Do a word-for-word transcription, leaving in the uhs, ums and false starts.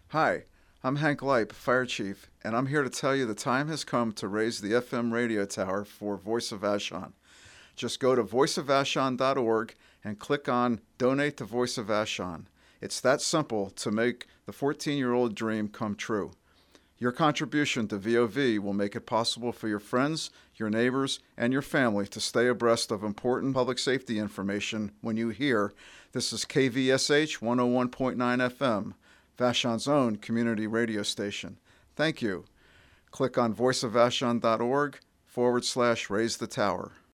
Hi, I'm Hank Leip, Fire Chief, and I'm here to tell you the time has come to raise the F M radio tower for Voice of Vashon. Just go to voice of vashon dot org and click on Donate to Voice of Vashon. It's that simple to make the fourteen-year-old dream come true. Your contribution to V O V will make it possible for your friends, your neighbors, and your family to stay abreast of important public safety information when you hear this is K V S H one oh one point nine F M, Vashon's own community radio station. Thank you. Click on voice of vashon dot org forward slash raise the tower.